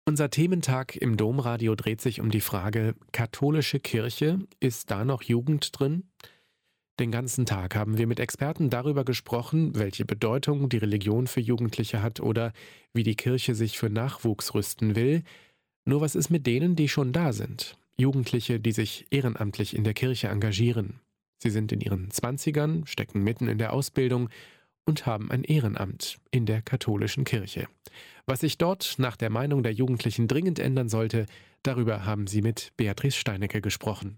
Unser Thementag im Domradio dreht sich um die Frage: Katholische Kirche, ist da noch Jugend drin? Den ganzen Tag haben wir mit Experten darüber gesprochen, welche Bedeutung die Religion für Jugendliche hat oder wie die Kirche sich für Nachwuchs rüsten will. Nur was ist mit denen, die schon da sind? Jugendliche, die sich ehrenamtlich in der Kirche engagieren. Sie sind in ihren 20ern, stecken mitten in der Ausbildung und haben ein Ehrenamt in der katholischen Kirche. Was sich dort nach der Meinung der Jugendlichen dringend ändern sollte, darüber haben sie mit Beatrice Steinecke gesprochen.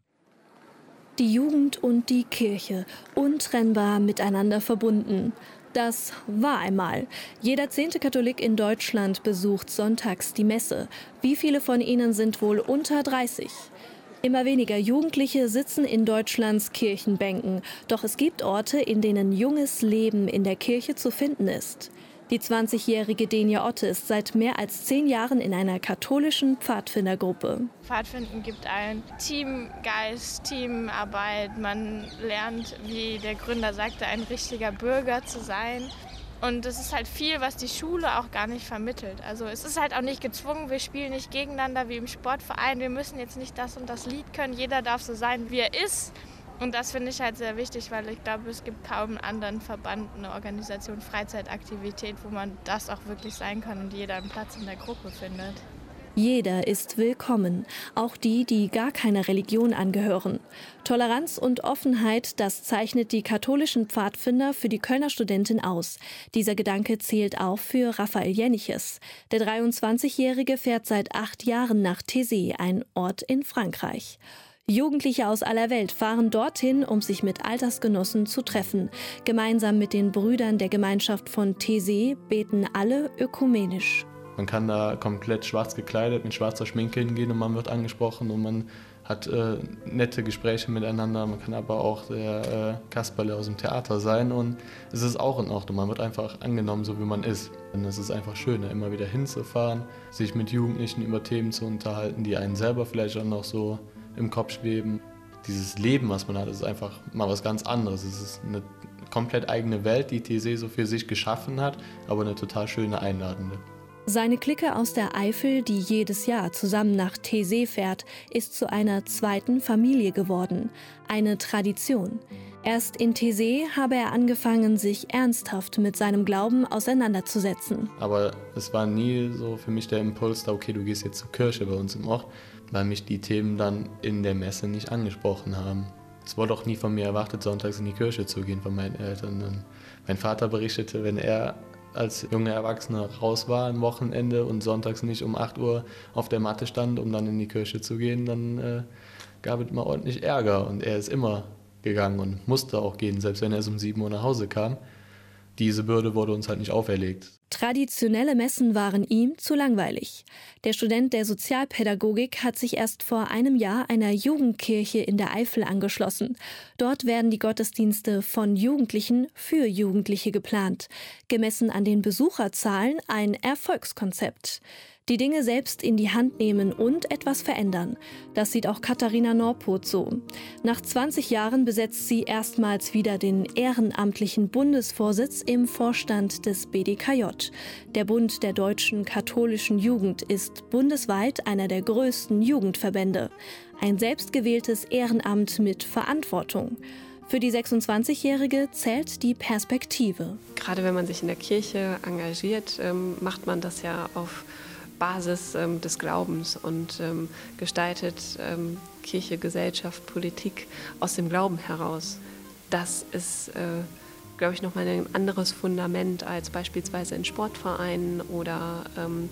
Die Jugend und die Kirche, untrennbar miteinander verbunden. Das war einmal. Jeder 10. Katholik in Deutschland besucht sonntags die Messe. Wie viele von ihnen sind wohl unter 30? Immer weniger Jugendliche sitzen in Deutschlands Kirchenbänken. Doch es gibt Orte, in denen junges Leben in der Kirche zu finden ist. Die 20-jährige Denia Otte ist seit mehr als 10 Jahren in einer katholischen Pfadfindergruppe. Pfadfinden gibt einen Teamgeist, Teamarbeit. Man lernt, wie der Gründer sagte, ein richtiger Bürger zu sein. Und es ist halt viel, was die Schule auch gar nicht vermittelt. Also es ist halt auch nicht gezwungen, wir spielen nicht gegeneinander wie im Sportverein. Wir müssen jetzt nicht das und das Lied können. Jeder darf so sein, wie er ist. Und das finde ich halt sehr wichtig, weil ich glaube, es gibt kaum einen anderen Verband, eine Organisation, Freizeitaktivität, wo man das auch wirklich sein kann und jeder einen Platz in der Gruppe findet. Jeder ist willkommen, auch die, die gar keiner Religion angehören. Toleranz und Offenheit, das zeichnet die katholischen Pfadfinder für die Kölner Studentin aus. Dieser Gedanke zählt auch für Raphael Jeniches. Der 23-Jährige fährt seit 8 Jahren nach Taizé, ein Ort in Frankreich. Jugendliche aus aller Welt fahren dorthin, um sich mit Altersgenossen zu treffen. Gemeinsam mit den Brüdern der Gemeinschaft von Taizé beten alle ökumenisch. Man kann da komplett schwarz gekleidet, mit schwarzer Schminke hingehen und man wird angesprochen und man hat nette Gespräche miteinander. Man kann aber auch der Kasperle aus dem Theater sein und es ist auch in Ordnung. Man wird einfach angenommen, so wie man ist. Und es ist einfach schön, immer wieder hinzufahren, sich mit Jugendlichen über Themen zu unterhalten, die einen selber vielleicht auch noch so im Kopf schweben. Dieses Leben, was man hat, ist einfach mal was ganz anderes. Es ist eine komplett eigene Welt, die Taizé so für sich geschaffen hat, aber eine total schöne, einladende. Seine Clique aus der Eifel, die jedes Jahr zusammen nach Taizé fährt, ist zu einer zweiten Familie geworden. Eine Tradition. Erst in Taizé habe er angefangen, sich ernsthaft mit seinem Glauben auseinanderzusetzen. Aber es war nie so für mich der Impuls, da, okay, du gehst jetzt zur Kirche bei uns im Ort, weil mich die Themen dann in der Messe nicht angesprochen haben. Es wurde auch nie von mir erwartet, sonntags in die Kirche zu gehen von meinen Eltern. Und mein Vater berichtete, wenn er als junger Erwachsener raus war am Wochenende und sonntags nicht um 8 Uhr auf der Matte stand, um dann in die Kirche zu gehen, dann gab es mal ordentlich Ärger. Und er ist immer gegangen und musste auch gehen, selbst wenn er erst um 7 Uhr nach Hause kam. Diese Bürde wurde uns halt nicht auferlegt. Traditionelle Messen waren ihm zu langweilig. Der Student der Sozialpädagogik hat sich erst vor einem Jahr einer Jugendkirche in der Eifel angeschlossen. Dort werden die Gottesdienste von Jugendlichen für Jugendliche geplant. Gemessen an den Besucherzahlen ein Erfolgskonzept. Die Dinge selbst in die Hand nehmen und etwas verändern. Das sieht auch Katharina Norpoth so. Nach 20 Jahren besetzt sie erstmals wieder den ehrenamtlichen Bundesvorsitz im Vorstand des BDKJ. Der Bund der deutschen katholischen Jugend ist bundesweit einer der größten Jugendverbände. Ein selbstgewähltes Ehrenamt mit Verantwortung. Für die 26-Jährige zählt die Perspektive. Gerade wenn man sich in der Kirche engagiert, macht man das ja auf Basis des Glaubens und gestaltet Kirche, Gesellschaft, Politik aus dem Glauben heraus. Das ist, glaube ich, nochmal ein anderes Fundament als beispielsweise in Sportvereinen oder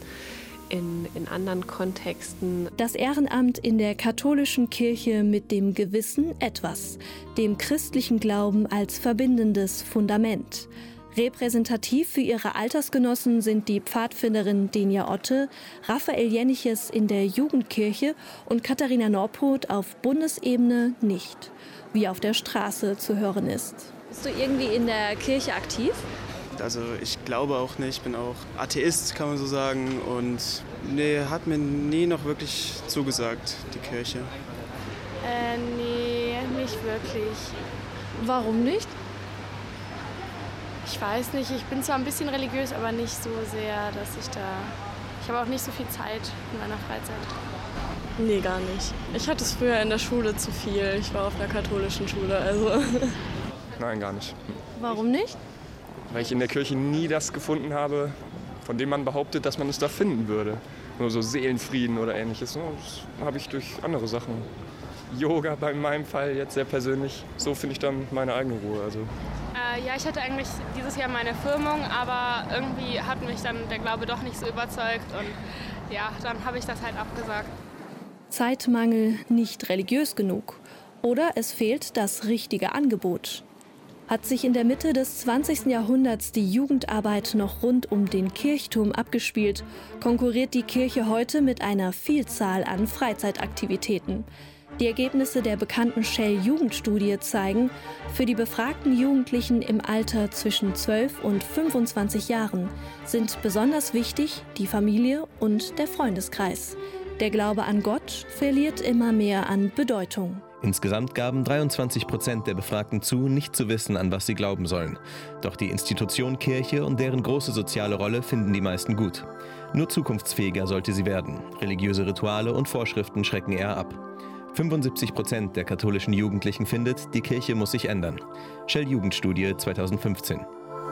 in anderen Kontexten. Das Ehrenamt in der katholischen Kirche mit dem gewissen Etwas, dem christlichen Glauben als verbindendes Fundament. Repräsentativ für ihre Altersgenossen sind die Pfadfinderin Denia Otte, Raphael Jeniches in der Jugendkirche und Katharina Norpoth auf Bundesebene nicht, wie auf der Straße zu hören ist. Bist du irgendwie in der Kirche aktiv? Also ich glaube auch nicht, ich bin auch Atheist, kann man so sagen. Und nee, hat mir nie noch wirklich zugesagt, die Kirche. Nee, nicht wirklich. Warum nicht? Ich weiß nicht, ich bin zwar ein bisschen religiös, aber nicht so sehr, dass ich habe auch nicht so viel Zeit in meiner Freizeit. Nee, gar nicht. Ich hatte es früher in der Schule zu viel. Ich war auf einer katholischen Schule, also. Nein, gar nicht. Warum nicht? Weil ich in der Kirche nie das gefunden habe, von dem man behauptet, dass man es da finden würde. Nur so Seelenfrieden oder ähnliches. Das habe ich durch andere Sachen. Yoga bei meinem Fall jetzt sehr persönlich. So finde ich dann meine eigene Ruhe. Also. Ja, ich hatte eigentlich dieses Jahr meine Firmung, aber irgendwie hat mich dann der Glaube doch nicht so überzeugt. Und ja, dann habe ich das halt abgesagt. Zeitmangel, nicht religiös genug. Oder es fehlt das richtige Angebot. Hat sich in der Mitte des 20. Jahrhunderts die Jugendarbeit noch rund um den Kirchturm abgespielt, konkurriert die Kirche heute mit einer Vielzahl an Freizeitaktivitäten. Die Ergebnisse der bekannten Shell-Jugendstudie zeigen, für die befragten Jugendlichen im Alter zwischen 12 und 25 Jahren sind besonders wichtig die Familie und der Freundeskreis. Der Glaube an Gott verliert immer mehr an Bedeutung. Insgesamt gaben 23% der Befragten zu, nicht zu wissen, an was sie glauben sollen. Doch die Institution Kirche und deren große soziale Rolle finden die meisten gut. Nur zukunftsfähiger sollte sie werden. Religiöse Rituale und Vorschriften schrecken eher ab. 75% der katholischen Jugendlichen findet, die Kirche muss sich ändern. Shell-Jugendstudie 2015.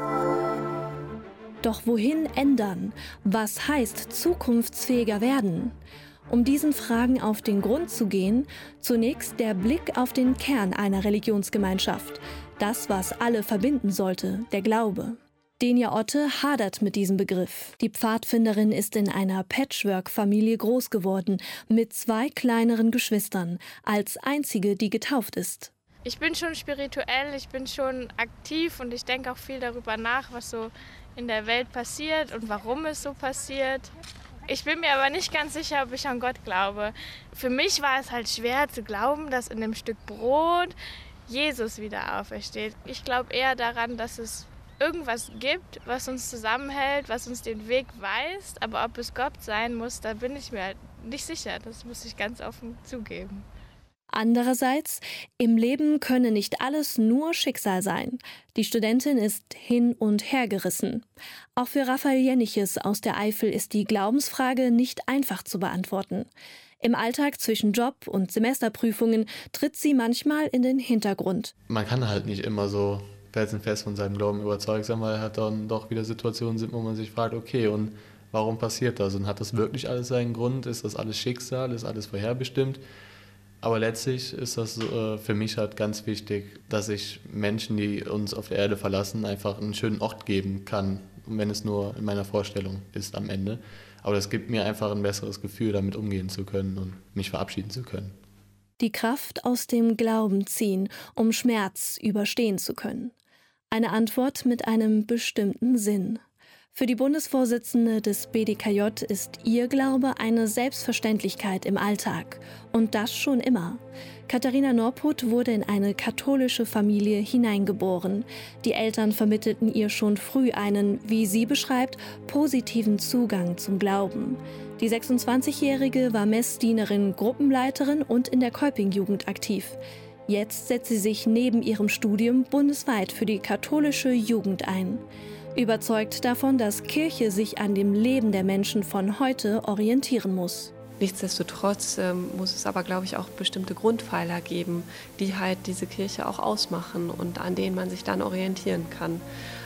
Doch wohin ändern? Was heißt zukunftsfähiger werden? Um diesen Fragen auf den Grund zu gehen, zunächst der Blick auf den Kern einer Religionsgemeinschaft. Das, was alle verbinden sollte, der Glaube. Denia Otte hadert mit diesem Begriff. Die Pfadfinderin ist in einer Patchwork-Familie groß geworden, mit 2 kleineren Geschwistern, als einzige, die getauft ist. Ich bin schon spirituell, ich bin schon aktiv und ich denke auch viel darüber nach, was so in der Welt passiert und warum es so passiert. Ich bin mir aber nicht ganz sicher, ob ich an Gott glaube. Für mich war es halt schwer zu glauben, dass in dem Stück Brot Jesus wieder aufersteht. Ich glaube eher daran, dass es irgendwas gibt, was uns zusammenhält, was uns den Weg weist. Aber ob es Gott sein muss, da bin ich mir halt nicht sicher. Das muss ich ganz offen zugeben. Andererseits, im Leben könne nicht alles nur Schicksal sein. Die Studentin ist hin und her gerissen. Auch für Raphael Jenniches aus der Eifel ist die Glaubensfrage nicht einfach zu beantworten. Im Alltag zwischen Job und Semesterprüfungen tritt sie manchmal in den Hintergrund. Man kann halt nicht immer so felsenfest von seinem Glauben überzeugt sein, weil halt dann doch wieder Situationen sind, wo man sich fragt, okay, und warum passiert das? Und hat das wirklich alles seinen Grund? Ist das alles Schicksal? Ist alles vorherbestimmt? Aber letztlich ist das für mich halt ganz wichtig, dass ich Menschen, die uns auf der Erde verlassen, einfach einen schönen Ort geben kann. Und wenn es nur in meiner Vorstellung ist am Ende. Aber das gibt mir einfach ein besseres Gefühl, damit umgehen zu können und mich verabschieden zu können. Die Kraft aus dem Glauben ziehen, um Schmerz überstehen zu können. Eine Antwort mit einem bestimmten Sinn. Für die Bundesvorsitzende des BDKJ ist ihr Glaube eine Selbstverständlichkeit im Alltag. Und das schon immer. Katharina Norput wurde in eine katholische Familie hineingeboren. Die Eltern vermittelten ihr schon früh einen, wie sie beschreibt, positiven Zugang zum Glauben. Die 26-Jährige war Messdienerin, Gruppenleiterin und in der Kolping-Jugend aktiv. Jetzt setzt sie sich neben ihrem Studium bundesweit für die katholische Jugend ein. Überzeugt davon, dass Kirche sich an dem Leben der Menschen von heute orientieren muss. Nichtsdestotrotz muss es aber, glaube ich, auch bestimmte Grundpfeiler geben, die halt diese Kirche auch ausmachen und an denen man sich dann orientieren kann.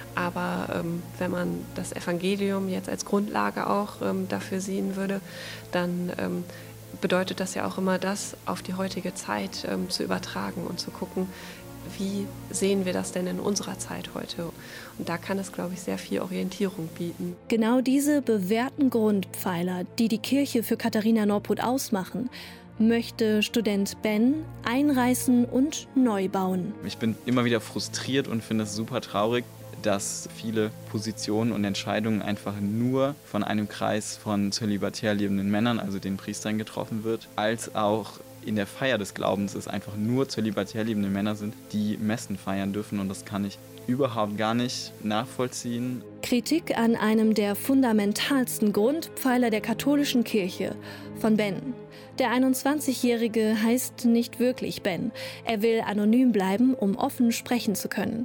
Aber wenn man das Evangelium jetzt als Grundlage auch dafür sehen würde, dann bedeutet das ja auch immer, das auf die heutige Zeit zu übertragen und zu gucken, wie sehen wir das denn in unserer Zeit heute? Und da kann es, glaube ich, sehr viel Orientierung bieten. Genau diese bewährten Grundpfeiler, die die Kirche für Katharina Norput ausmachen, möchte Student Ben einreißen und neu bauen. Ich bin immer wieder frustriert und finde es super traurig, dass viele Positionen und Entscheidungen einfach nur von einem Kreis von zölibatär lebenden Männern, also den Priestern, getroffen wird, als auch in der Feier des Glaubens es einfach nur zölibatär lebende Männer sind, die Messen feiern dürfen, und das kann ich überhaupt gar nicht nachvollziehen. Kritik an einem der fundamentalsten Grundpfeiler der katholischen Kirche von Ben. Der 21-Jährige heißt nicht wirklich Ben. Er will anonym bleiben, um offen sprechen zu können.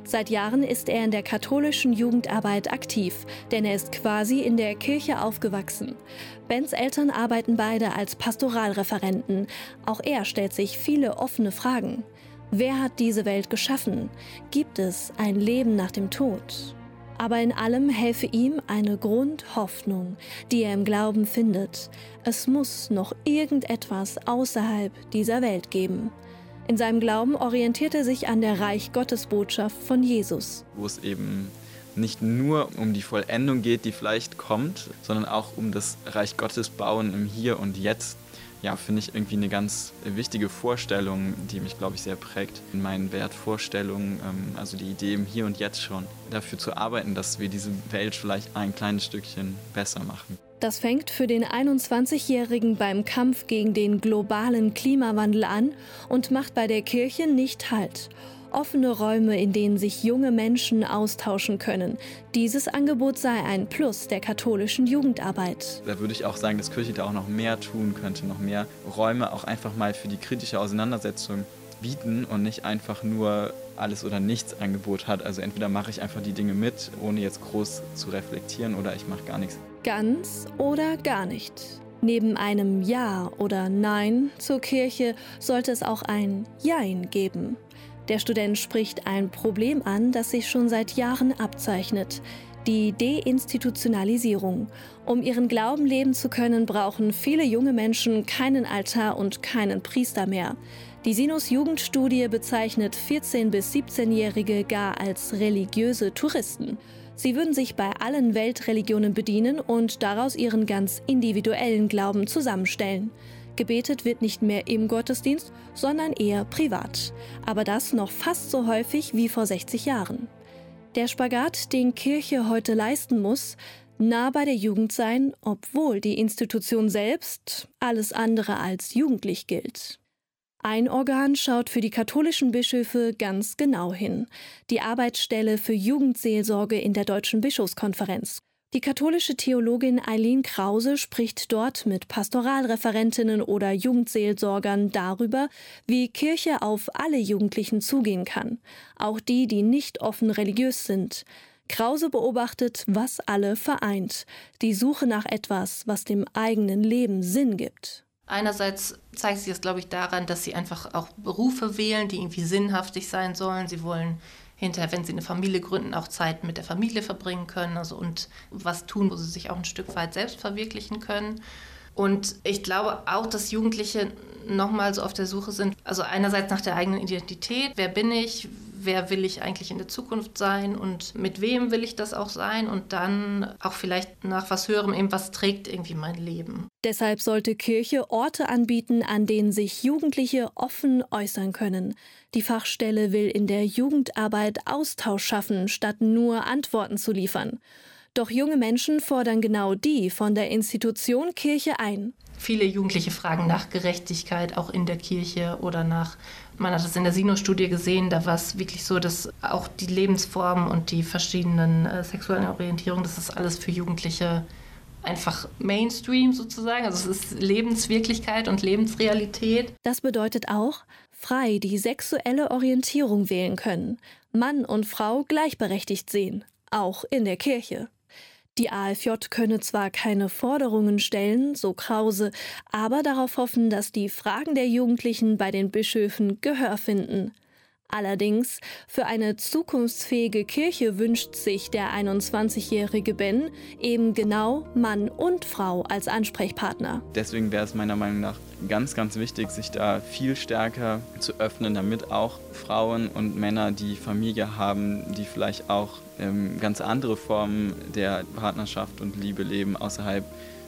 Seit Jahren ist er in der katholischen Jugendarbeit aktiv, denn er ist quasi in der Kirche aufgewachsen. Bens Eltern arbeiten beide als Pastoralreferenten. Auch er stellt sich viele offene Fragen. Wer hat diese Welt geschaffen? Gibt es ein Leben nach dem Tod? Aber in allem helfe ihm eine Grundhoffnung, die er im Glauben findet. Es muss noch irgendetwas außerhalb dieser Welt geben. In seinem Glauben orientiert er sich an der Reich-Gottes-Botschaft von Jesus. Wo es eben nicht nur um die Vollendung geht, die vielleicht kommt, sondern auch um das Reich Gottes bauen im Hier und Jetzt. Ja, finde ich irgendwie eine ganz wichtige Vorstellung, die mich, glaube ich, sehr prägt in meinen Wertvorstellungen. Also die Idee im Hier und Jetzt schon, dafür zu arbeiten, dass wir diese Welt vielleicht ein kleines Stückchen besser machen. Das fängt für den 21-Jährigen beim Kampf gegen den globalen Klimawandel an und macht bei der Kirche nicht Halt. Offene Räume, in denen sich junge Menschen austauschen können. Dieses Angebot sei ein Plus der katholischen Jugendarbeit. Da würde ich auch sagen, dass Kirche da auch noch mehr tun könnte, noch mehr Räume auch einfach mal für die kritische Auseinandersetzung bieten und nicht einfach nur alles oder nichts Angebot hat. Also entweder mache ich einfach die Dinge mit, ohne jetzt groß zu reflektieren, oder ich mache gar nichts. Ganz oder gar nicht. Neben einem Ja oder Nein zur Kirche sollte es auch ein Jein geben. Der Student spricht ein Problem an, das sich schon seit Jahren abzeichnet: die Deinstitutionalisierung. Um ihren Glauben leben zu können, brauchen viele junge Menschen keinen Altar und keinen Priester mehr. Die Sinus-Jugendstudie bezeichnet 14- bis 17-Jährige gar als religiöse Touristen. Sie würden sich bei allen Weltreligionen bedienen und daraus ihren ganz individuellen Glauben zusammenstellen. Gebetet wird nicht mehr im Gottesdienst, sondern eher privat. Aber das noch fast so häufig wie vor 60 Jahren. Der Spagat, den Kirche heute leisten muss: nah bei der Jugend sein, obwohl die Institution selbst alles andere als jugendlich gilt. Ein Organ schaut für die katholischen Bischöfe ganz genau hin: die Arbeitsstelle für Jugendseelsorge in der Deutschen Bischofskonferenz. Die katholische Theologin Eileen Krause spricht dort mit Pastoralreferentinnen oder Jugendseelsorgern darüber, wie Kirche auf alle Jugendlichen zugehen kann, auch die, die nicht offen religiös sind. Krause beobachtet, was alle vereint: die Suche nach etwas, was dem eigenen Leben Sinn gibt. Einerseits zeigt sich das, glaube ich, daran, dass sie einfach auch Berufe wählen, die irgendwie sinnhaftig sein sollen. Sie wollen hinterher, wenn sie eine Familie gründen, auch Zeit mit der Familie verbringen können, also und was tun, wo sie sich auch ein Stück weit selbst verwirklichen können. Und ich glaube auch, dass Jugendliche nochmal so auf der Suche sind, also einerseits nach der eigenen Identität: wer bin ich, wer will ich eigentlich in der Zukunft sein und mit wem will ich das auch sein, und dann auch vielleicht nach was Höherem, eben was trägt irgendwie mein Leben. Deshalb sollte Kirche Orte anbieten, an denen sich Jugendliche offen äußern können. Die Fachstelle will in der Jugendarbeit Austausch schaffen, statt nur Antworten zu liefern. Doch junge Menschen fordern genau die von der Institution Kirche ein. Viele Jugendliche fragen nach Gerechtigkeit, auch in der Kirche, oder nach, man hat es in der Sinus-Studie gesehen, da war es wirklich so, dass auch die Lebensformen und die verschiedenen sexuellen Orientierungen, das ist alles für Jugendliche einfach Mainstream sozusagen. Also es ist Lebenswirklichkeit und Lebensrealität. Das bedeutet auch, frei die sexuelle Orientierung wählen können, Mann und Frau gleichberechtigt sehen, auch in der Kirche. Die AFJ könne zwar keine Forderungen stellen, so Krause, aber darauf hoffen, dass die Fragen der Jugendlichen bei den Bischöfen Gehör finden. Allerdings, für eine zukunftsfähige Kirche wünscht sich der 21-jährige Ben eben genau Mann und Frau als Ansprechpartner. Deswegen wäre es meiner Meinung nach ganz, ganz wichtig, sich da viel stärker zu öffnen, damit auch Frauen und Männer, die Familie haben, die vielleicht auch ganz andere Formen der Partnerschaft und Liebe leben, außerhalb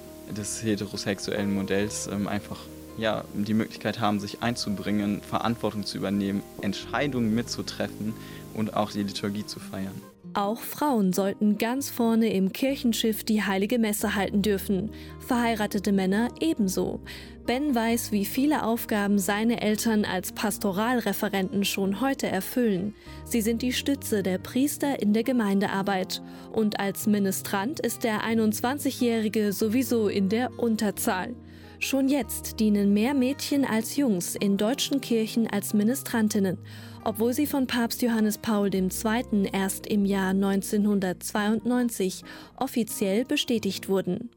des heterosexuellen Modells, einfach die Möglichkeit haben, sich einzubringen, Verantwortung zu übernehmen, Entscheidungen mitzutreffen und auch die Liturgie zu feiern. Auch Frauen sollten ganz vorne im Kirchenschiff die Heilige Messe halten dürfen, verheiratete Männer ebenso. Ben weiß, wie viele Aufgaben seine Eltern als Pastoralreferenten schon heute erfüllen. Sie sind die Stütze der Priester in der Gemeindearbeit. Und als Ministrant ist der 21-Jährige sowieso in der Unterzahl. Schon jetzt dienen mehr Mädchen als Jungs in deutschen Kirchen als Ministrantinnen, obwohl sie von Papst Johannes Paul II. Erst im Jahr 1992 offiziell bestätigt wurden.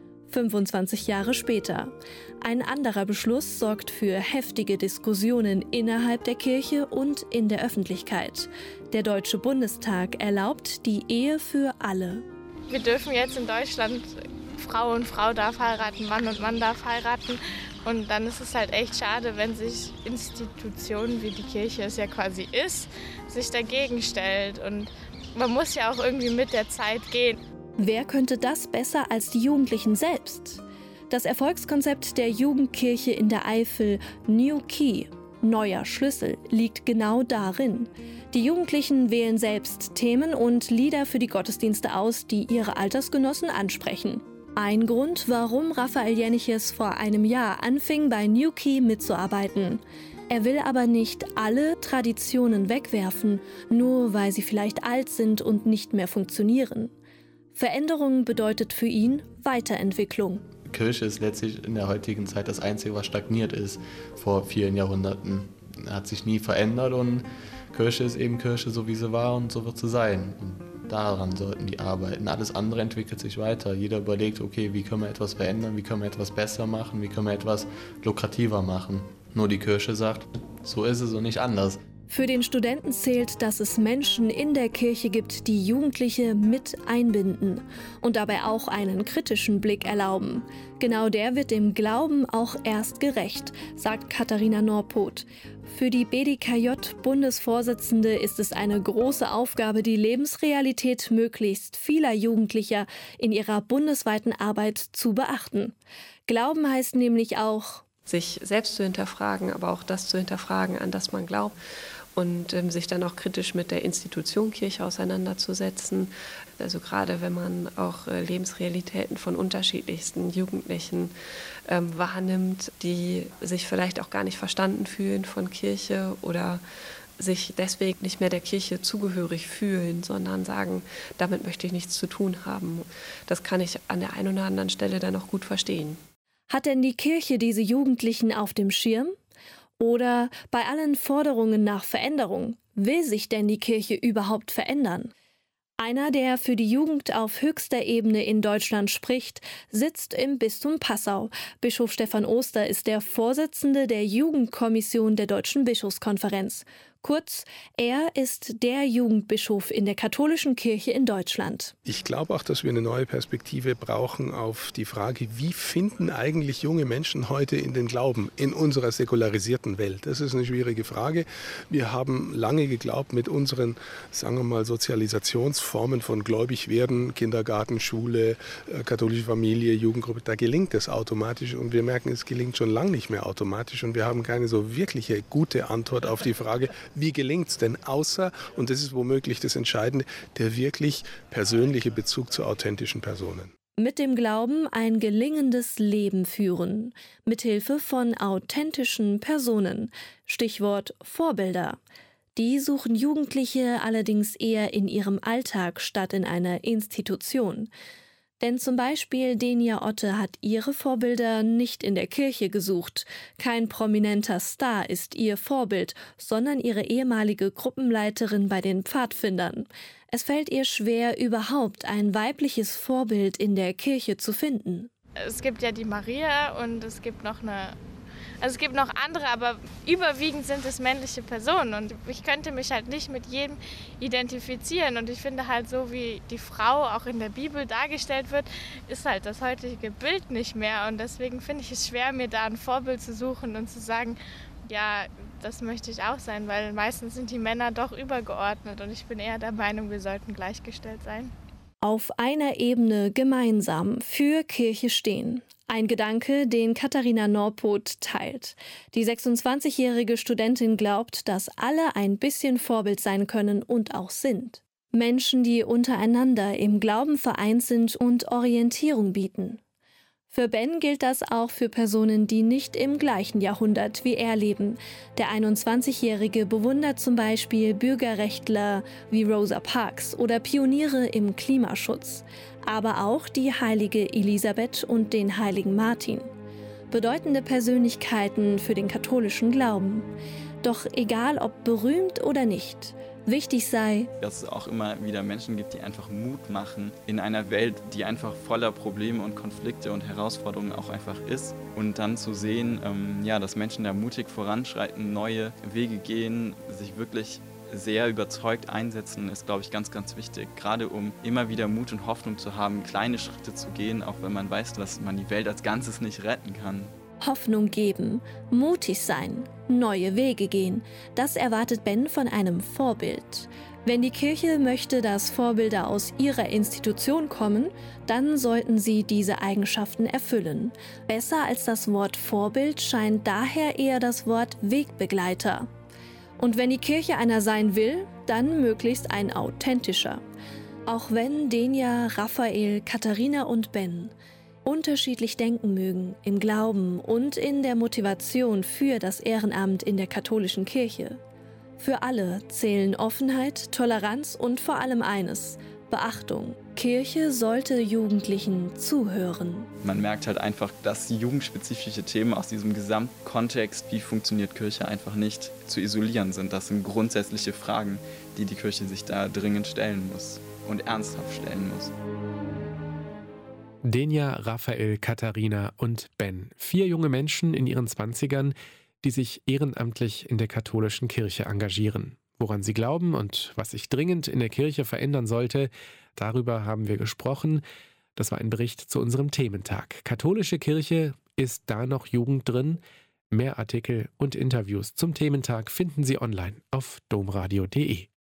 25 Jahre später. Ein anderer Beschluss sorgt für heftige Diskussionen innerhalb der Kirche und in der Öffentlichkeit. Der Deutsche Bundestag erlaubt die Ehe für alle. Wir dürfen jetzt in Deutschland, Frau und Frau darf heiraten, Mann und Mann darf heiraten. Und dann ist es halt echt schade, wenn sich Institutionen, wie die Kirche es ja quasi ist, sich dagegen stellt. Und man muss ja auch irgendwie mit der Zeit gehen. Wer könnte das besser als die Jugendlichen selbst? Das Erfolgskonzept der Jugendkirche in der Eifel, New Key, neuer Schlüssel, liegt genau darin. Die Jugendlichen wählen selbst Themen und Lieder für die Gottesdienste aus, die ihre Altersgenossen ansprechen. Ein Grund, warum Raphael Jeniches vor einem Jahr anfing, bei New Key mitzuarbeiten. Er will aber nicht alle Traditionen wegwerfen, nur weil sie vielleicht alt sind und nicht mehr funktionieren. Veränderung bedeutet für ihn Weiterentwicklung. Kirche ist letztlich in der heutigen Zeit das Einzige, was stagniert ist vor vielen Jahrhunderten. Hat sich nie verändert und Kirche ist eben Kirche, so wie sie war und so wird sie sein. Und daran sollten die arbeiten. Alles andere entwickelt sich weiter. Jeder überlegt, okay, wie können wir etwas verändern, wie können wir etwas besser machen, wie können wir etwas lukrativer machen. Nur die Kirche sagt, so ist es und nicht anders. Für den Studenten zählt, dass es Menschen in der Kirche gibt, die Jugendliche mit einbinden und dabei auch einen kritischen Blick erlauben. Genau der wird dem Glauben auch erst gerecht, sagt Katharina Norpoth. Für die BDKJ-Bundesvorsitzende ist es eine große Aufgabe, die Lebensrealität möglichst vieler Jugendlicher in ihrer bundesweiten Arbeit zu beachten. Glauben heißt nämlich auch, sich selbst zu hinterfragen, aber auch das zu hinterfragen, an das man glaubt und sich dann auch kritisch mit der Institution Kirche auseinanderzusetzen. Also gerade wenn man auch Lebensrealitäten von unterschiedlichsten Jugendlichen wahrnimmt, die sich vielleicht auch gar nicht verstanden fühlen von Kirche oder sich deswegen nicht mehr der Kirche zugehörig fühlen, sondern sagen, damit möchte ich nichts zu tun haben. Das kann ich an der einen oder anderen Stelle dann auch gut verstehen. Hat denn die Kirche diese Jugendlichen auf dem Schirm? Oder bei allen Forderungen nach Veränderung, will sich denn die Kirche überhaupt verändern? Einer, der für die Jugend auf höchster Ebene in Deutschland spricht, sitzt im Bistum Passau. Bischof Stefan Oster ist der Vorsitzende der Jugendkommission der Deutschen Bischofskonferenz. Kurz, er ist der Jugendbischof in der katholischen Kirche in Deutschland. Ich glaube auch, dass wir eine neue Perspektive brauchen auf die Frage, wie finden eigentlich junge Menschen heute in den Glauben in unserer säkularisierten Welt? Das ist eine schwierige Frage. Wir haben lange geglaubt, mit unseren, sagen wir mal, Sozialisationsformen von Gläubigwerden, Kindergarten, Schule, katholische Familie, Jugendgruppe, da gelingt es automatisch und wir merken, es gelingt schon lange nicht mehr automatisch und wir haben keine so wirkliche gute Antwort auf die Frage, wie gelingt es denn außer, und das ist womöglich das Entscheidende, der wirklich persönliche Bezug zu authentischen Personen. Mit dem Glauben ein gelingendes Leben führen, mithilfe von authentischen Personen. Stichwort Vorbilder. Die suchen Jugendliche allerdings eher in ihrem Alltag statt in einer Institution. Denn zum Beispiel Denia Otte hat ihre Vorbilder nicht in der Kirche gesucht. Kein prominenter Star ist ihr Vorbild, sondern ihre ehemalige Gruppenleiterin bei den Pfadfindern. Es fällt ihr schwer, überhaupt ein weibliches Vorbild in der Kirche zu finden. Es gibt ja die Maria und es gibt noch andere, aber überwiegend sind es männliche Personen und ich könnte mich halt nicht mit jedem identifizieren und ich finde halt so, wie die Frau auch in der Bibel dargestellt wird, ist halt das heutige Bild nicht mehr und deswegen finde ich es schwer, mir da ein Vorbild zu suchen und zu sagen, ja, das möchte ich auch sein, weil meistens sind die Männer doch übergeordnet und ich bin eher der Meinung, wir sollten gleichgestellt sein. Auf einer Ebene gemeinsam für Kirche stehen. Ein Gedanke, den Katharina Norpoth teilt. Die 26-jährige Studentin glaubt, dass alle ein bisschen Vorbild sein können und auch sind. Menschen, die untereinander im Glauben vereint sind und Orientierung bieten. Für Ben gilt das auch für Personen, die nicht im gleichen Jahrhundert wie er leben. Der 21-Jährige bewundert zum Beispiel Bürgerrechtler wie Rosa Parks oder Pioniere im Klimaschutz. Aber auch die heilige Elisabeth und den heiligen Martin. bedeutende Persönlichkeiten für den katholischen Glauben. Doch egal ob berühmt oder nicht, wichtig sei, dass es auch immer wieder Menschen gibt, die einfach Mut machen in einer Welt, die einfach voller Probleme und Konflikte und Herausforderungen auch einfach ist. Und dann zu sehen, dass Menschen da mutig voranschreiten, neue Wege gehen, sich wirklich sehr überzeugt einsetzen, ist, glaube ich, ganz, ganz wichtig. Gerade um immer wieder Mut und Hoffnung zu haben, kleine Schritte zu gehen, auch wenn man weiß, dass man die Welt als Ganzes nicht retten kann. Hoffnung geben, mutig sein, neue Wege gehen. Das erwartet Ben von einem Vorbild. Wenn die Kirche möchte, dass Vorbilder aus ihrer Institution kommen, dann sollten sie diese Eigenschaften erfüllen. Besser als das Wort Vorbild scheint daher eher das Wort Wegbegleiter. Und wenn die Kirche einer sein will, dann möglichst ein authentischer. Auch wenn Denia, Raphael, Katharina und Ben unterschiedlich denken mögen im Glauben und in der Motivation für das Ehrenamt in der katholischen Kirche. Für alle zählen Offenheit, Toleranz und vor allem eines: Beachtung. Kirche sollte Jugendlichen zuhören. Man merkt halt einfach, dass die jugendspezifische Themen aus diesem Gesamtkontext, wie funktioniert Kirche, einfach nicht zu isolieren sind. Das sind grundsätzliche Fragen, die die Kirche sich da dringend stellen muss und ernsthaft stellen muss. Denia, Raphael, Katharina und Ben. 4 junge Menschen in ihren 20ern, die sich ehrenamtlich in der katholischen Kirche engagieren. Woran sie glauben und was sich dringend in der Kirche verändern sollte, darüber haben wir gesprochen. Das war ein Bericht zu unserem Thementag. Katholische Kirche, ist da noch Jugend drin? Mehr Artikel und Interviews zum Thementag finden Sie online auf domradio.de.